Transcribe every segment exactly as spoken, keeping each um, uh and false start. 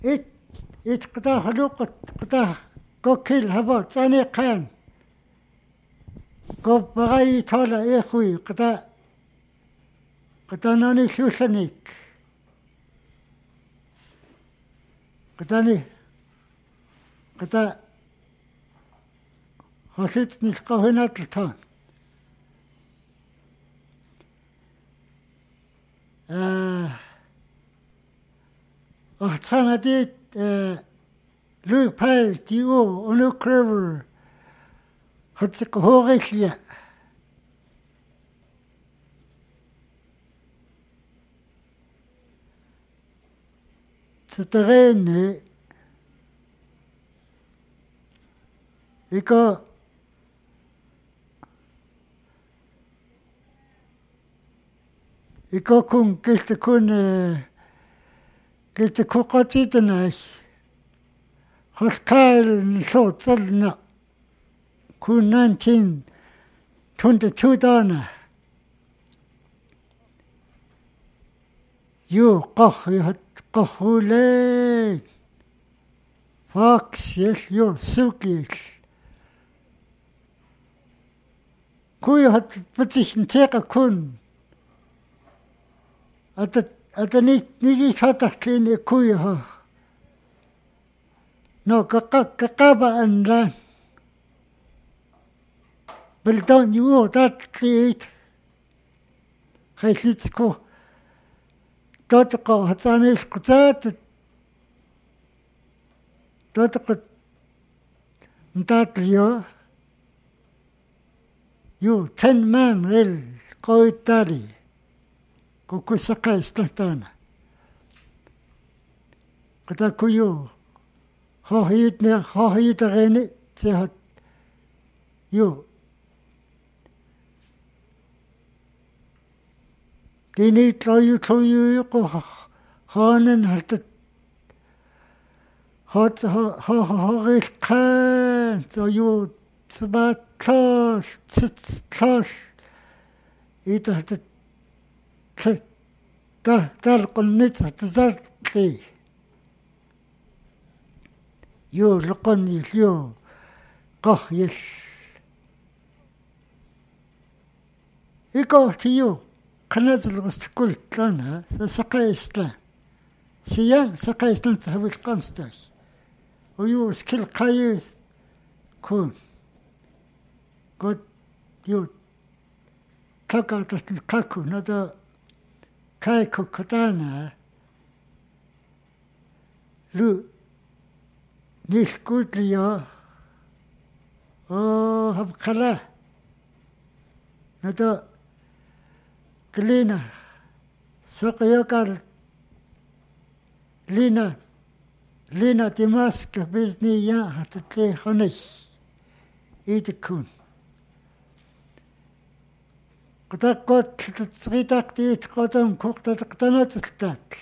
it it qta halukut qta kokil habo tsani qan ko bagai thola e khui qta qta nani shusanik qta ni qta hosit nisqahinat thon آه أحسن ديت آه لو بال تيو أنو كريفر هتسك هوغيكيا تتغيني إيكو إيكو كون كيست كون كيست كون قتيتناش خسكال نصوت صدنا كون نانتين تونت تودانا يو قخ يهت قخولين فاكس يش يو سوكيش كوي هت بتش نتيقة كون أت أت نيت نيجي فتح كيني كوي ها نو كقا كقابا أنران بلدان يو دات ليت خيلتكو تاتقا هتانيش قطات تاتقا متات ليو يو تن مان غير قوي تاري كوكو سكا استهتانا قطا كيو خواهيتنا خواهيت غيني تيهت يو ديني تلايو تلايو يقو خانن هلتت هات ها ها ها غير قان تلايو تبات تلاش تت تلاش إيتا هلتت تت تلق النت تزرقي يو لقني يو قه يش إيكو تيو قنازل غستكل تلانا سقايستان سيان سقايستان تهوي القنستاش ويو سكيل قايس كون قد يو تلقى تلقاكو ندا كايكو كتانا لو نيش قلت لي اوه هبقلا ندا كلينا سوق يقال لينا لينا دمشق بإذن يا هتتلي خنش يدكون قد قد تسغيتك تيت قدم كوكت تقتنا تلتاك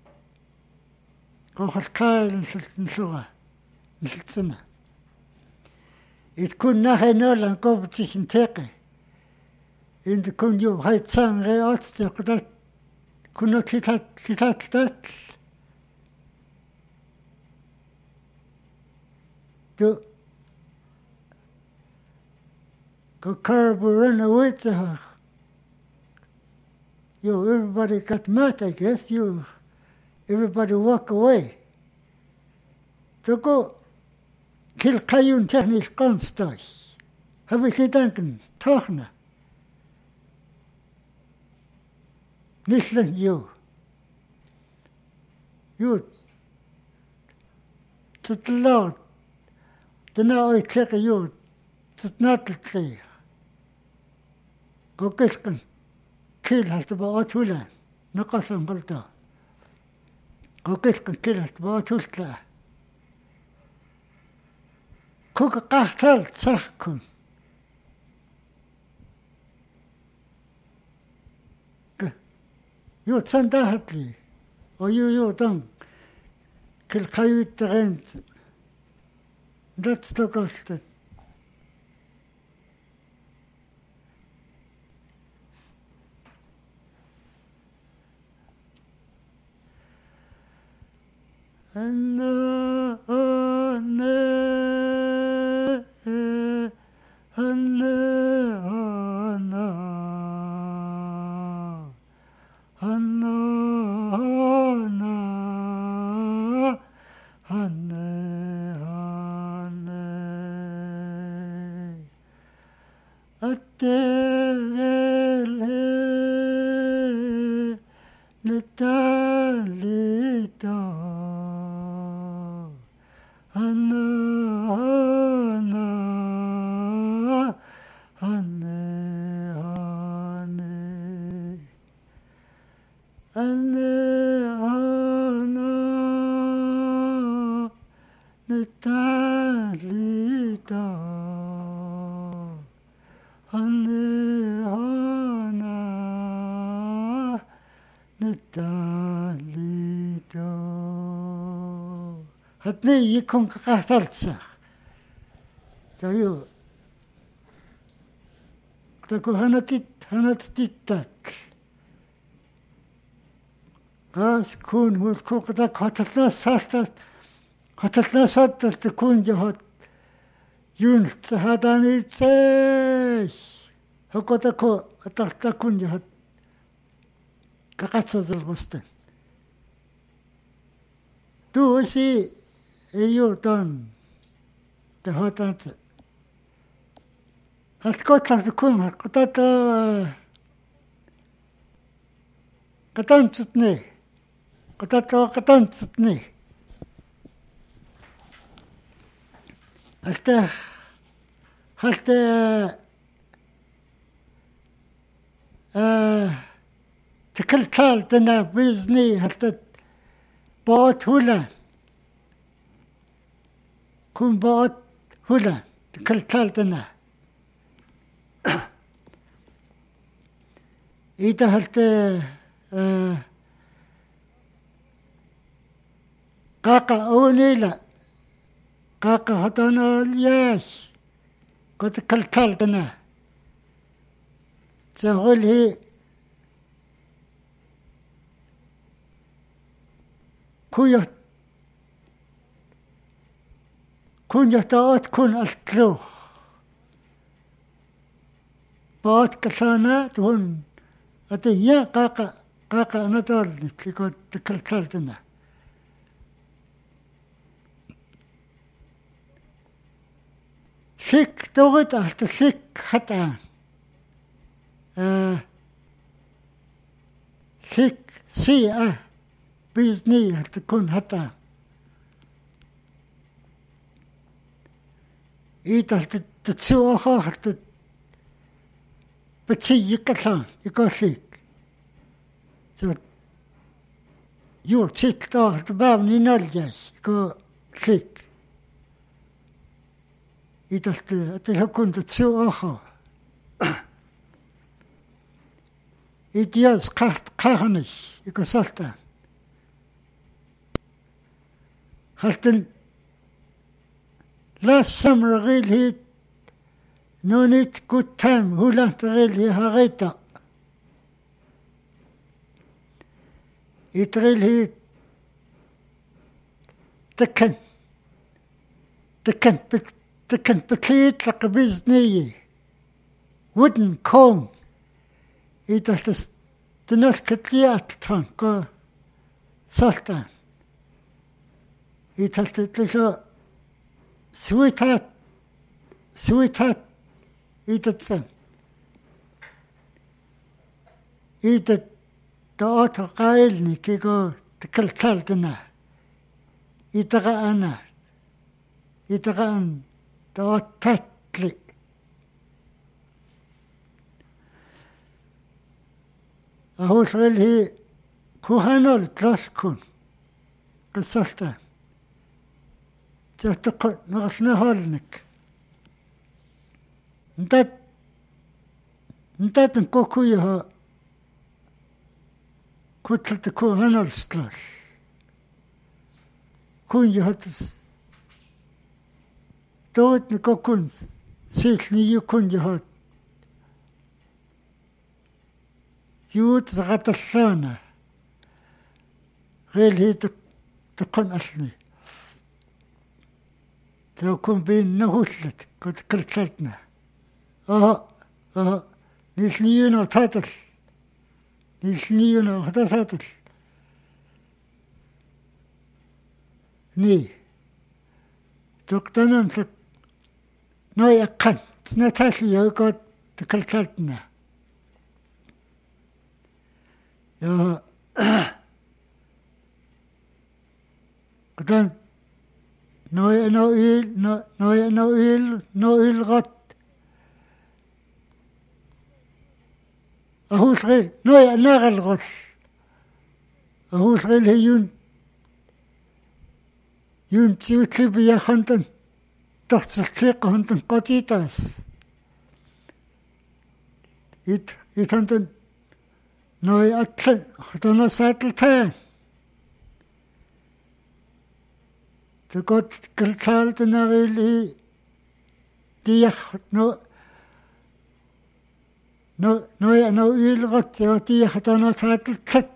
كوخ الكايل نسلوها نسلتنا يتكون ناحي نولا نقوب تيش نتاقي إن تكون يو هاي تسان غيرات تقدر كنا تلتات تلتات تلتات تو كاربو run away to her. You, everybody got mad, I guess. You, everybody walk away. To go kill Kayun technisch Konstag. Habe ich Gedanken, Tochner. Nicht like you. You, it's loud. Then I check you. It's not clear. Go get them. Kill has to be Otulan. No custom Balta. Go get them kill has to be Otutla. Cook a castle, Sakun. You send that or you, you don't kill Kayut the rent. That's the cost. Anna, Anna, Anna, Anna, Anna, Anna, Anna, Atele, Letalita, Anna, Anna, Anna, Anna, Anna, Anna, Letalita, Anna, Anna, Letalita. Hatni yikon kakahtaltsa. Tayo. Tako hanatit, hanatittak. Gas kun hul kokata katatna sartat. Katatna sartat kun jahat. Yun hadani tse. Hakota ko katakta kun jahat. Kakatsa zalgostan. Tu si eyo tan. Tahatat. Hatkotla kun hakotata. Katantsutne. Katata katantsutne. Halte halte آه تكلتال تنا بيزني حتى بوت هولا كون بوت هولا تكلتال تنا إذا حتى آه قاقا أونيلا قاقا هتانا الياس قد كلتال تنا تقول هي كوية كون يتاوت كون أسلوخ بات كسانا تون أتيا قاقا قاقا أنا تولد لكو تكلتلتنا شيك توغت أحت شيك حتى آه شيك سيئة بإذنية تكون حتى إيتا تتسوى خاخر بتسيي كتان يكون شيك يو تسيك تاخر تبابني نرجاش يكون شيك إيتا تكون تتسوى خاخر إيتياز قاحت قاحنش يكون سلطان حتى لا سمر غيل هي نونيت كتام هولا تغيل هي هغيتا يتغيل هي تكن تكن بت تكن بتليت لقبيزنية ودن كوم إذا تناس كتليات تانكو سلطان إذا تتلسو سويتات سويتات إذا تسن إذا تأوت قائلني كيكو تكلتلتنا إذا غانا إذا غان تأوت تتلي أهو سغل هي كوهانول تلاسكون كالسلطان تقول نغسنا هولنك انتات انتات نكوكويها كتل تكون هنا الستلاش كون جهتس توت نكوكون سيتني يكون جهت يوت زغت الشانة غير هي تكون أصلي تكون بين نهولت كنت كلتنا اه اه نسنيونا تاتل نسنيونا تاتل ني تقتنم تك نوي أقن تنتاسي يوكو تكلتنا يا قدام نوي نويل نوي نويل نويل غط أهو صغير نوي ناغل غط أهو صغير هيون يون تيوتلي بيا خنتن تحت الثقة هنتن قطيتاس يت يتهنتن نوي أتلن خطنا ساتلتان تقول كل سال تناغيلي تيخ نو نو نو نو يلغت يوتيخ تنا ساتلتت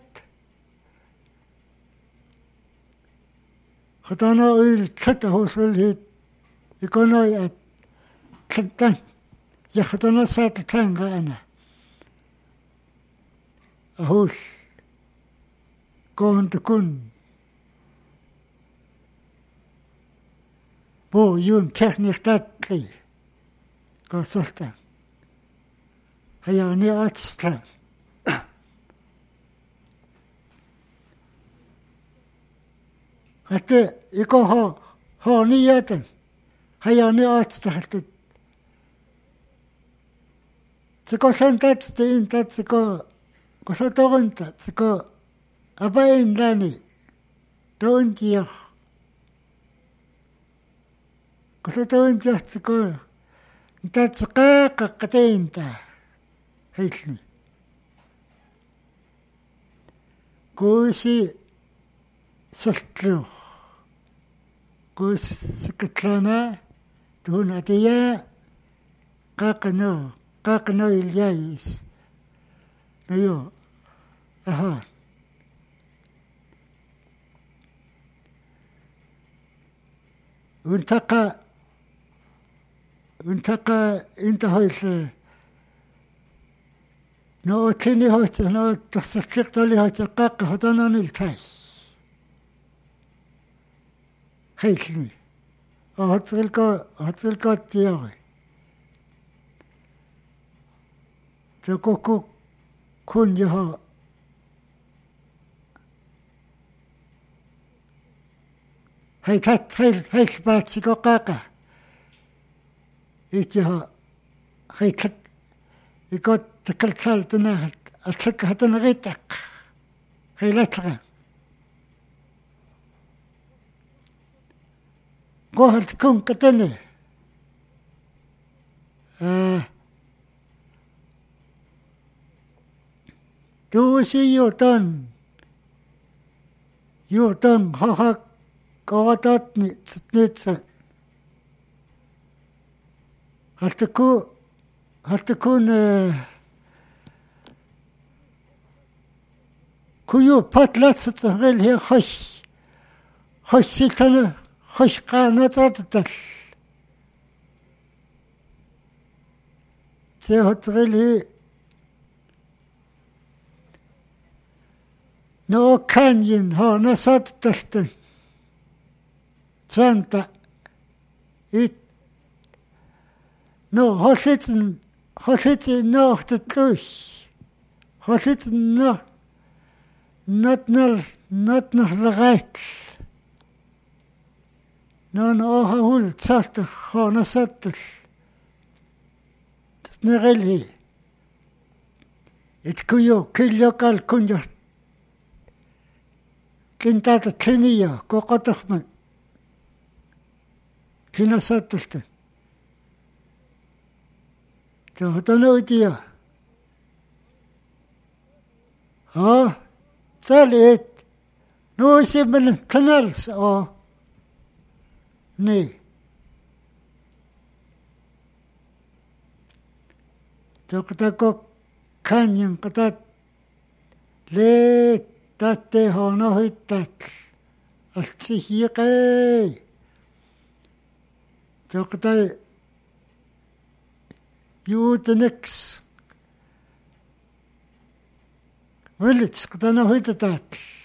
خطنا يلتت هو سلهي يكونوا يتلتن يخطنا ساتلتان غانا أهوش كون تكون بو يوم تخنيخ تاتلي كو سلطان هياني أتسلام حتى يكو هو هو نياتن هياني أتسلام تكو سنتات ستينتات تكو كو سطورنتات تكو أباين لاني تونتيخ كسرتون جهتكو انت تسقاق قتين تا هيتلي كوشي سلتلوخ كوش سكتلانا تهون عتيا قاقنو قاقنو الجايس نيو أهان وانتقى انتقى انتهيت نو تيني هوت نو تصدق تولي هوت قاق هدانا نلتاي خيتني هتلقى هتلقى تياري تكوكو كون يها هيتات هيل هيل بات سيكو قاقة إيتيها هيتك يكوت تكل سال تناهت أتلك هتن غيتك هيلتغا قوهل تكون كتني آه دوسي يوتن يوتن هاك قواتاتني تتنيتسا هل تكون هل تكون كيو باتلات ستغيل هي خش خش سيتنا خش قاناتات التل تيهو تغيل هي نو كانين هو نسات التلتن سانتا إت نو هوسيتن هوسيتن نو تتلوش هوسيتن نو نتنل نتنل لغايت نو نو هول تساتل هو نساتل تتنغلي إتكيو كيلو قال كنجو كنتات تلينيا كوكو تخمن كنا ساتلتن تهتنو إتيا ها تاليت نوسي من تنالس أو ني تقتكو كانين قطات ليت تاتي هونو هيتات التشيقي So kata you the next village kata na hoita tat.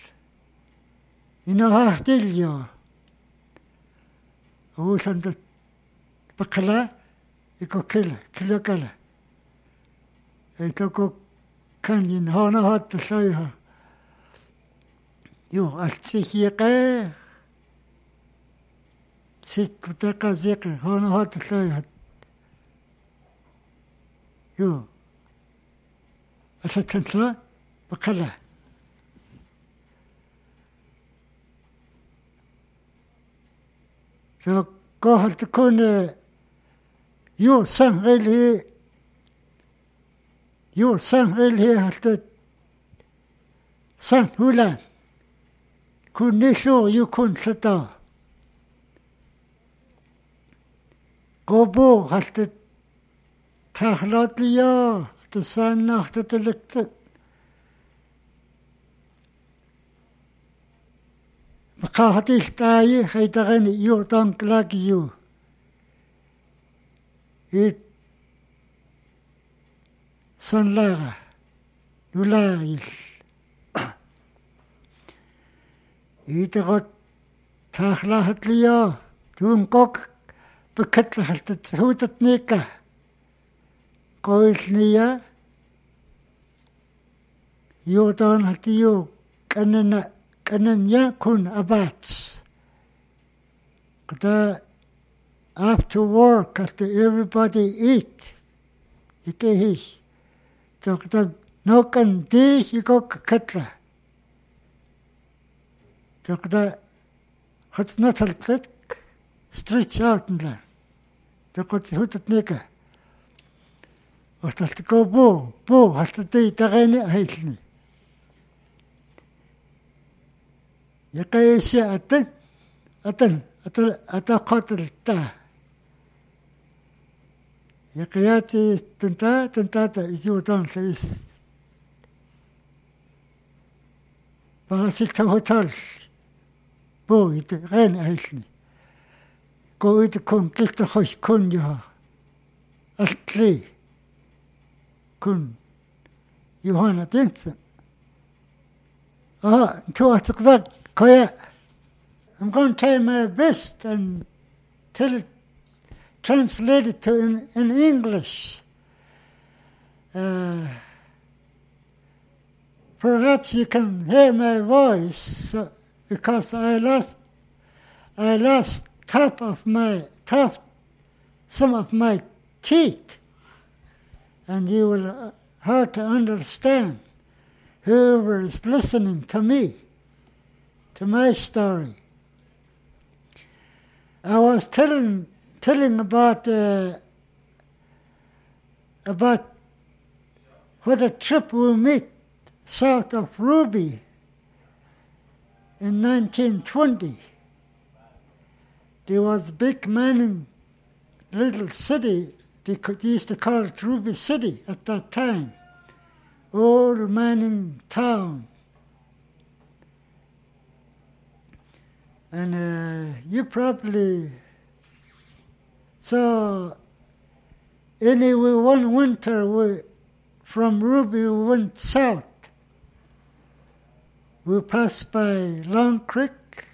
Ina hahtilyo. Usan dat bakala iko kila kila kala. Ito ko kanyin hana hat soiha. Yo atsihiqa sit kutaka zeka hana hat soiha. Yo asatantla bakala. So kohal tukun yo sang really yo sang really hat sang hulan kun nisho you kun sata gobo hat taglatliya the sang nacht the lekte Makahati tayo kay takan iyo tang klagi yo. It sanlaga lulail. Itakot taklahat liya tuong kok bekatlahat at hutat nika. Koil niya iyo tang hati yo kanana kanan yakun abats. Kata after work, after everybody eat, ike his. So kata no kan di iko kakatla. So kata hats nataltat stretch out nla. So kata hutat nika. Ostal tiko bo, bo, hasta di tagani ahilni. Yakaisya atan, atan, atan, atan qatil ta. Yakayati tenta, tenta ta ijudan sa is. Parasit ta hotel. Bo ite ren ailni. Ko ite kun kilta khosh kun ya. Altli. Kun. Johanna Tinsen. Ah, to atqdak. Koya, I'm going to try my best and tell it, translate it to in, in English. Uh, perhaps you can hear my voice so, because I lost, I lost top of my top, some of my teeth, and you will uh, hard to understand whoever is listening to me. To my story. I was telling telling about uh, about what a trip we made south of Ruby in nineteen twenty. There was a big mining little city, they could used to call it Ruby City at that time. Old mining town. And uh, you probably saw anyway one winter we, from Ruby we went south. We passed by Long Creek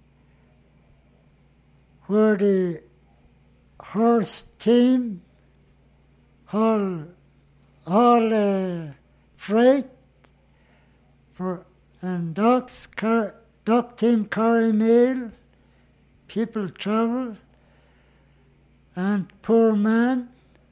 where the horse team haul all uh, freight for and dogs car. Dock team carry mail, people travel, and poor man.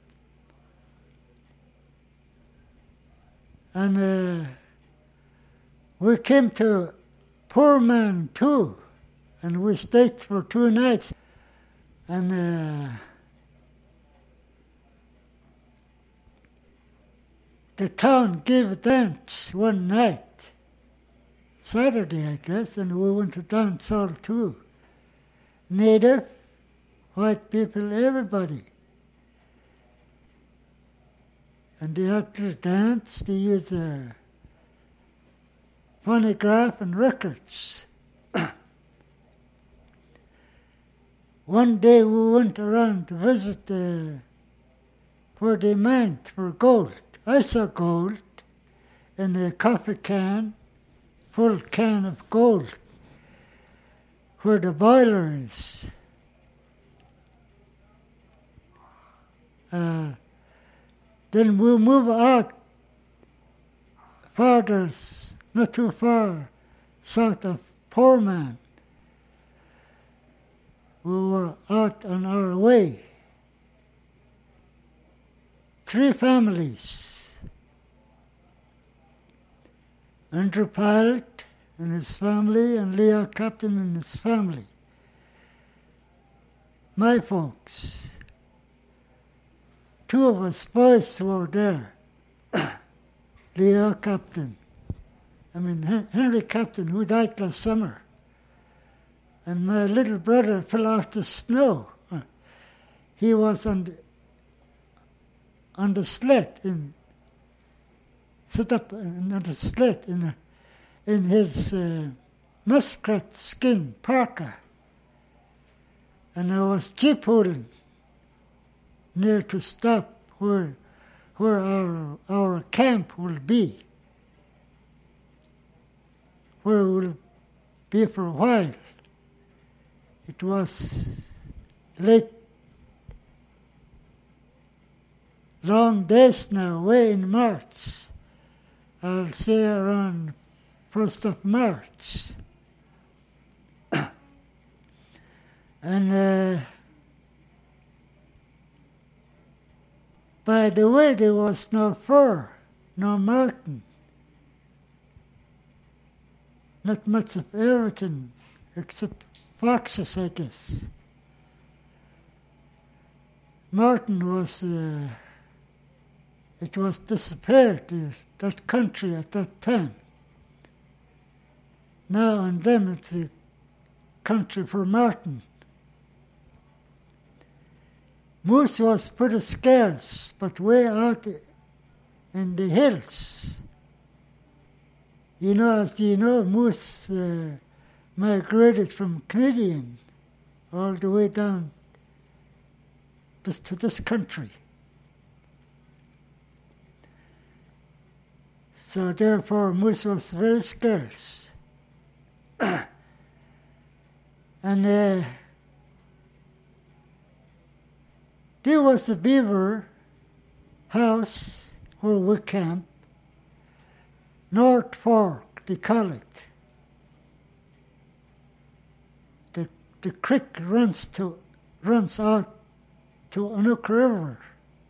And uh, we came to Poor Man too, and we stayed for two nights. And uh, the town gave a dance one night. Saturday, I guess, and we went to dance all too. Native, white people, everybody. And they had to dance, they used their phonograph and records. one day we went around to visit the, where they mined for gold. I saw gold in a coffee can, full can of gold, where the boiler is. Uh, then we move out farther, not too far, south of Poorman. We were out on our way. Three families. Andrew Pilot and his family, and Leo Captain and his family. My folks. Two of us boys were there. Leo Captain. I mean, Henry Captain, who died last summer. And my little brother fell off the snow. He was on the, on the sled, in, sit up on the sled in, a, in his uh, muskrat skin parka. And I was jeep holding near to stop where, where our, our camp will be, where we'll be for a while. It was late, long days now, way in March. I'll say around first of March. And uh, by the way, there was no fur, no marten, not much of everything except foxes, I guess. Marten was, uh, it was disappeared, uh, that country at that time. Now and then it's a country for marten. Moose was pretty scarce, but way out in the hills. You know, as you know, moose uh, migrated from Canadian all the way down this, to this country. So therefore, moose was very scarce. And uh, there was a beaver house where we camped, North Fork, they call it. The, the creek runs to runs out to Anuk River.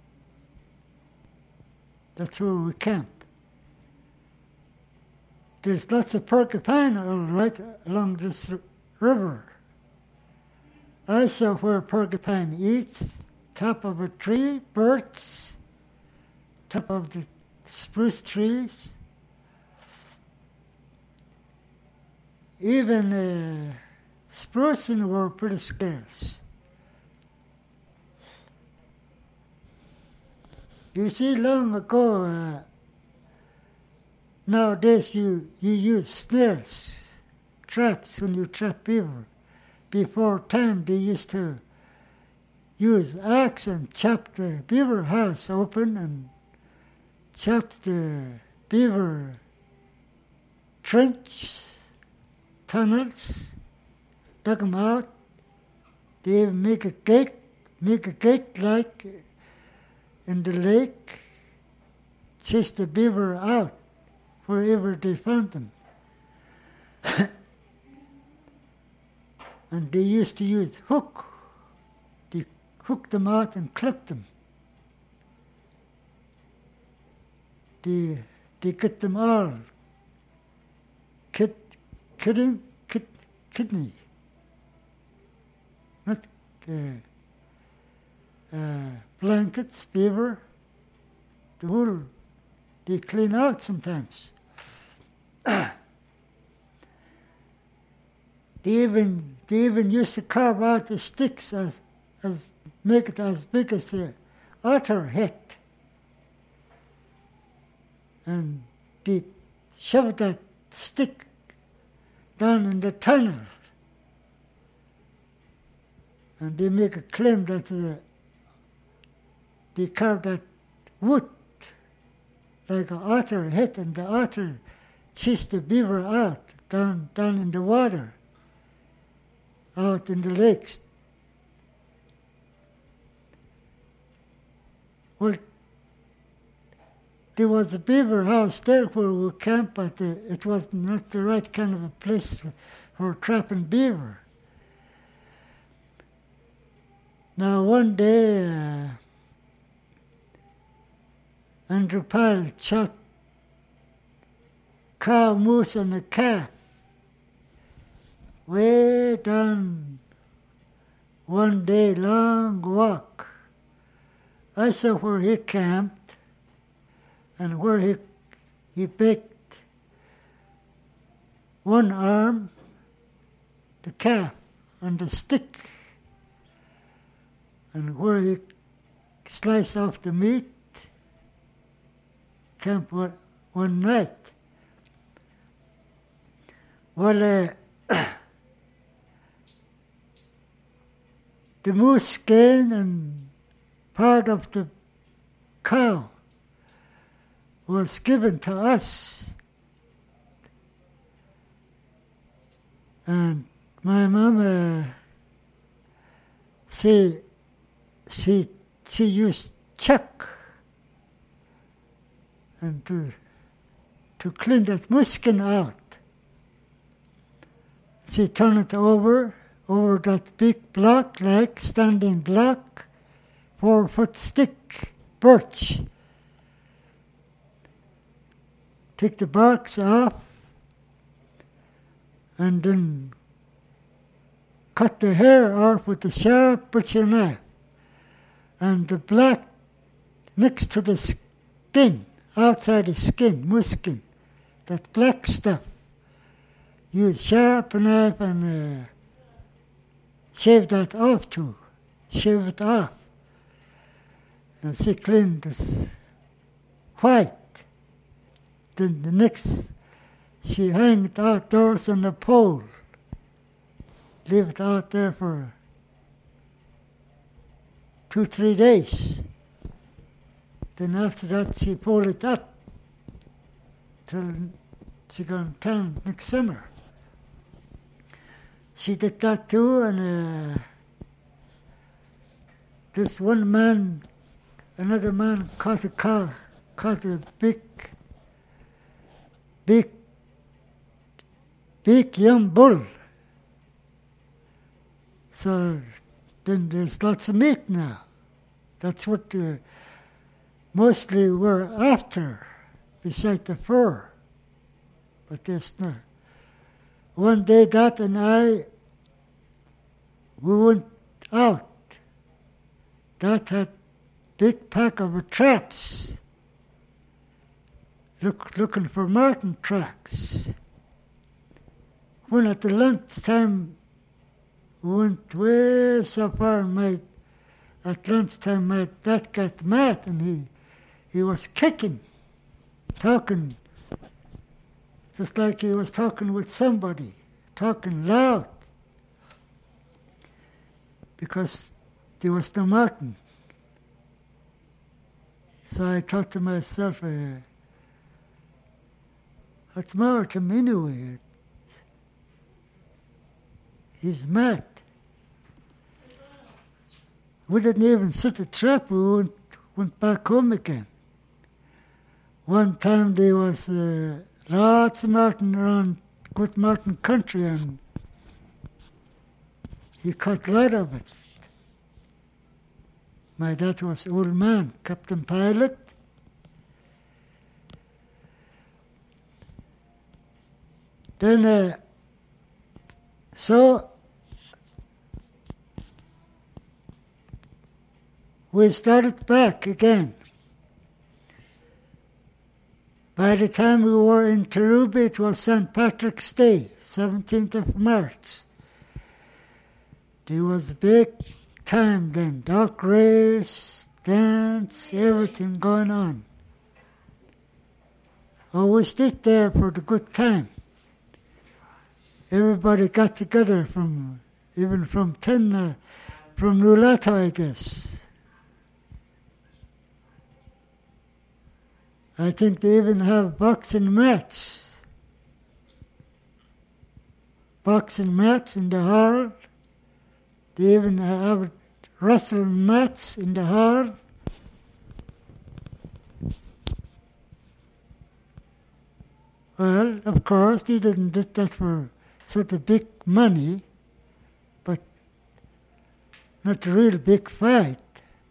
That's where we camp. There's lots of porcupine all right along this r- river. I saw where porcupine eats, top of a tree, birds, top of the spruce trees. Even uh, spruces were pretty scarce. You see, long ago, uh, nowadays you, you use snares, traps when you trap beaver. Before time they used to use axe and chop the beaver house open and chop the beaver trench, tunnels, dug them out. They even make a gate, make a gate like in the lake, chase the beaver out wherever they found them. And they used to use hook. They hooked them out and clipped them. They, they get them all. Kid, kidding, kid, kidney. Not uh, uh, blankets, beaver. The whole, they clean out sometimes. They even they even used to carve out the sticks as as make it as big as the otter head, and they shove that stick down in the tunnel And they make a claim that uh, they carved that wood like an otter head, and the otter chased the beaver out down down in the water, out in the lakes. Well, there was a beaver house there where we camped, but uh, it was not the right kind of a place for, for trapping beaver. Now one day, uh, Andrew Powell shot cow, moose, and a calf way down one day, long walk. I saw where he camped and where he he baked one arm, the calf, on the stick, and where he sliced off the meat, camped one, one night. Well, uh, the moose skin and part of the cow was given to us. And my mama, she, she, she used chuck and to, to clean that moose skin out. She turned it over, over that big block, like standing block, four-foot stick, birch. Take the barks off, and then cut the hair off with a sharp butcher knife, and the black next to the skin, outside the skin, moose skin, that black stuff. Use sharp knife and uh, shave that off too. Shave it off. And she cleaned this white. Then the next, she hung it outdoors on a pole. Leave it out there for two, three days. Then after that, she pulled it up till she gone town next summer. She did that too, and uh, this one man, another man caught a cow, caught a big, big, big young bull. So then there's lots of meat now. That's what uh, mostly we're after, beside the fur. But there's not. One day, Dad and I, we went out. Dad had big pack of traps, look, looking for marten tracks. When at the lunchtime, we went way so far, and my, at lunchtime, my dad got mad, and he, he was kicking, talking, just like he was talking with somebody, talking loud, because there was no marten. So I thought to myself, uh, what's more to him anyway? He's mad. We didn't even set a trap, we went, went back home again. One time there was uh, lots of marten around good marten country, and he caught a lot of it. My dad was an old man, captain pilot. Then, uh, so we started back again. By the time we were in Taruba, it was Saint Patrick's Day, seventeenth of March. There was a big time then, dog race, dance, everything going on. Oh, we stayed there for the good time. Everybody got together from, even from ten, uh, from Nulato, I guess. I think they even have boxing mats. Boxing mats in the hall. They even have wrestling mats in the hall. Well, of course, they didn't do that for such a big money, but not a real big fight.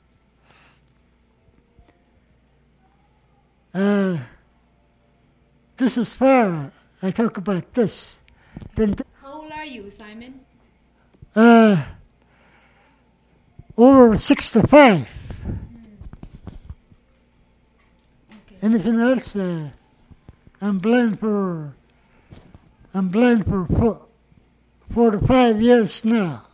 Uh, this is far. I talk about this. Then, How old are you, Simon? uh, over sixty-five. Mm. Okay. Anything else? Uh, I'm blind for. I'm blind for four, four to five years now.